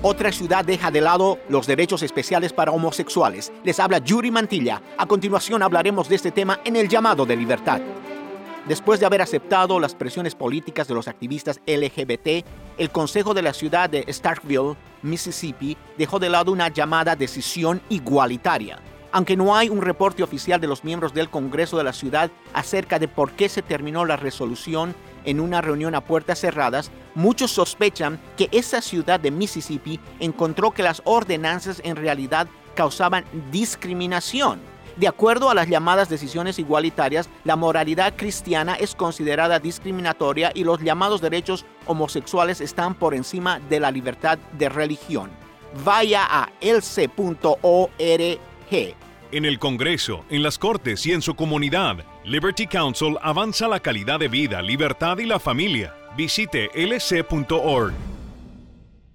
Otra ciudad deja de lado los derechos especiales para homosexuales. Les habla Yuri Mantilla. A continuación hablaremos de este tema en El Llamado de Libertad. Después de haber aceptado las presiones políticas de los activistas LGBT, el Consejo de la ciudad de Starkville, Mississippi, dejó de lado una llamada decisión igualitaria. Aunque no hay un reporte oficial de los miembros del Congreso de la ciudad acerca de por qué se terminó la resolución en una reunión a puertas cerradas, muchos sospechan que esa ciudad de Mississippi encontró que las ordenanzas en realidad causaban discriminación. De acuerdo a las llamadas decisiones igualitarias, la moralidad cristiana es considerada discriminatoria y los llamados derechos homosexuales están por encima de la libertad de religión. Vaya a lc.org. En el Congreso, en las Cortes y en su comunidad, Liberty Counsel avanza la calidad de vida, libertad y la familia. Visite lc.org.